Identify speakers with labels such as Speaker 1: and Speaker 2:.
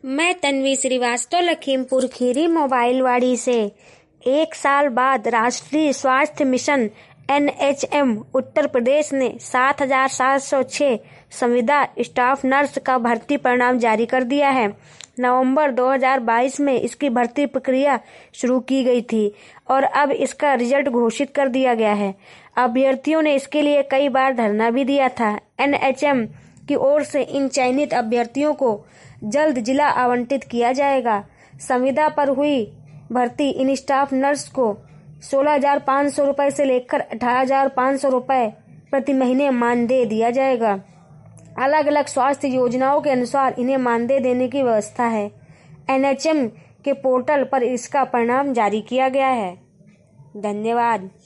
Speaker 1: मैं तन्वी श्रीवास्तव, लखीमपुर खीरी मोबाइलवाड़ी से। 1 साल बाद राष्ट्रीय स्वास्थ्य मिशन NHM उत्तर प्रदेश ने 7,706 संविदा स्टाफ नर्स का भर्ती परिणाम जारी कर दिया है। नवंबर 2022 में इसकी भर्ती प्रक्रिया शुरू की गई थी और अब इसका रिजल्ट घोषित कर दिया गया है। अभ्यर्थियों ने इसके लिए कई बार धरना भी दिया था। NHM की ओर से इन चयनित अभ्यर्थियों को जल्द जिला आवंटित किया जाएगा। संविदा पर हुई भर्ती इन स्टाफ नर्स को 16,500 रुपए से लेकर 18,500 रुपए प्रति महीने मानदेय दिया जाएगा। अलग अलग स्वास्थ्य योजनाओं के अनुसार इन्हें मानदेय देने की व्यवस्था है। NHM के पोर्टल पर इसका परिणाम जारी किया गया है। धन्यवाद।